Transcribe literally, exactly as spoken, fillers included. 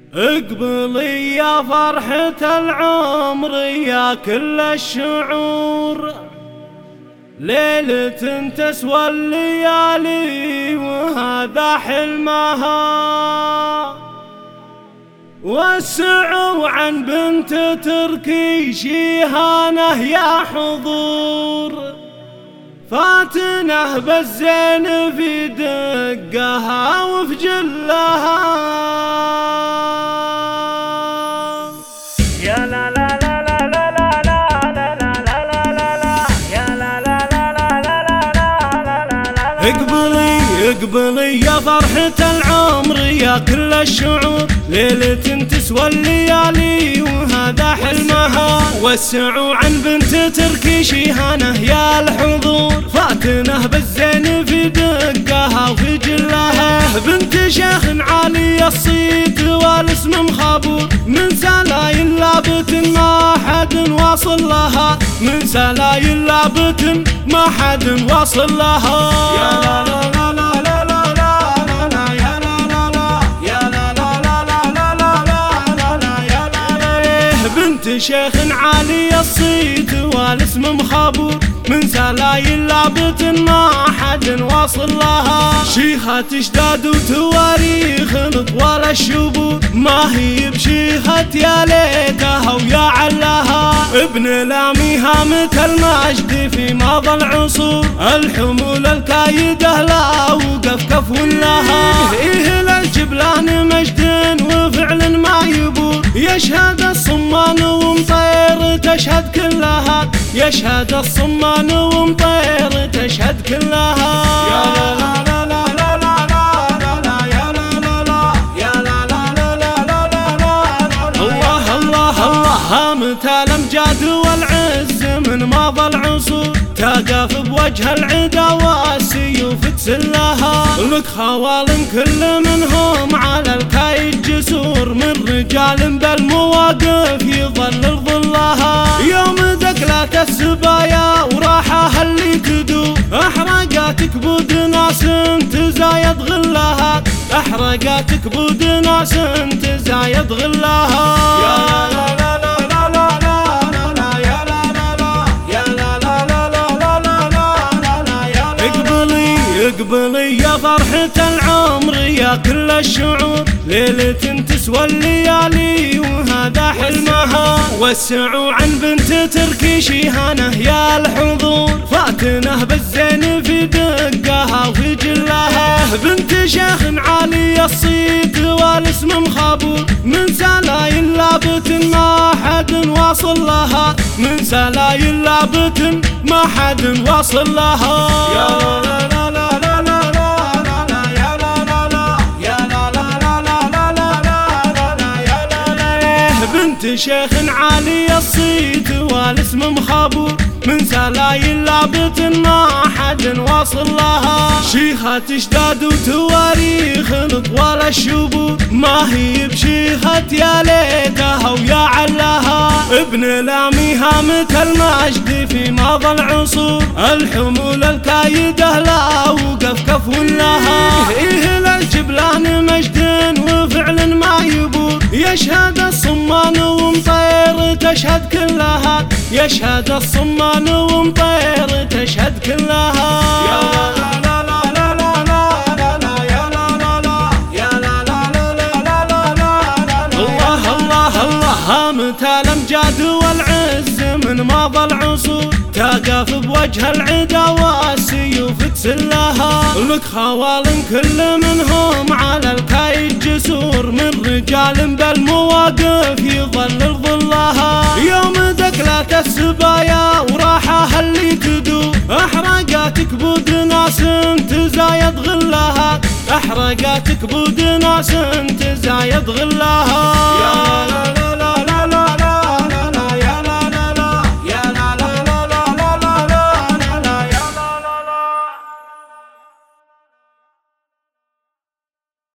اقبلي يا فرحة العمر يا كل الشعور، ليلة تسوى الليالي وهذا حلمها. وسعوا عن بنت تركي شيهانه يا حضور، فاتنه بالزين في دقها وفي جلها. يا لا لا لا لا لا لا لا لا لا لا لا يا لا لا لا لا لا لا لا لا. اقبلي اقبلي يا فرحة العمر يا كل الشعور، ليلة تسوى الليالي وهذا حلمها. وسعوا عن بنت تركي شيهانه يا الحضور، فاتنه بالزين في دقها وفي جلها. بنت شيخ عالي الصيت والاسم مخابور، من سلايل لابت ما حد واصل لها، من سلايل لابت ما حد واصل لها. يا لا لا لا لا لا لا لا يا لا لا لا يا لا لا لا لا لا لا لا يا لا لا. بنت شيخ عالي الصيت والاسم مخابور، من سلايل لابت ما حد واصل لها. شيخة تشداد وتواريخ طوال الشبور، ما هي بشيخة يا ليتها ويا علاها. ابن لاميها متى المجد في ماضى العصور، الحمول الكايدة لا وقف كف لها. إيه للجبلان مجد وفعل ما يبور، يشهد الصمان ومطير تشهد كلها، يشهد الصمان ومطير تشهد كلها. يا لا لا لا لا لا لا لا يا لا لا لا يا لا لا لا لا لا لا. الله الله الله متى الامجاد والعز من ماضى العصور، تقف بوجه العدا والسيوف تسلها. لك خوال كل منهم على الكايد جسور، من رجال بالمواقف يظلل ظلها. يوم دكلات السبايا وراحها اللي تدو، احرقت كبود ناس تزايد غلها، احرقت كبود ناس تزايد غلها. يا لا لا لا لا لا لا لا يا لا لا لا يا لا لا لا لا لا لا لا يا لا. اقبلي اقبلي يا فرحة العمر يا كل الشعور، ليلة تسوى الليالي وهذا حلمها. وسعوا عن بنت تركي شيهانه يا الحضور، فاتنه بالزين في دقها وفي جلها. بنت شيخ عالي الصيت والاسم مخابور، من سلايل لابت ما حد واصل لها، من سلايل لابت ما حد واصل لها. يا لا لا لا لا لا لا لا يا لا لا لا يا لا لا لا لا لا لا لا يا لا لا. بنت شيخ عالي الصيت والاسم مخابور، من سلايل لابت ما حد واصل لها. شيخة تشداد وتواريخ طوال الشبور، ما هي بشيخة يا ليتها ويا علاها. ابن لاميها متى المجد في ماضى العصور، الحمول الكايدة لا وقف كف لها. إيه للجبلان مجد وفعل ما يبور، يشهد الصمان ومطير تشهد كلها، يشهد الصمان ومطير تشهد كلها. يا لا لا لا لا لا لا لا يا لا لا لا يا لا لا لا لا لا لا. الله الله الله متى الامجاد والعز من ماضى العصور، تقف بوجه العدا والسيوف تسلها. لك خوال كل منهم على الكايد جسور، من رجال بالمواقف يظلل ظلها. يوم دكلات السبايا وراحها اللي تدو، احرقت كبود ناس تزايد غلها، احرقت كبود ناس تزايد غلها.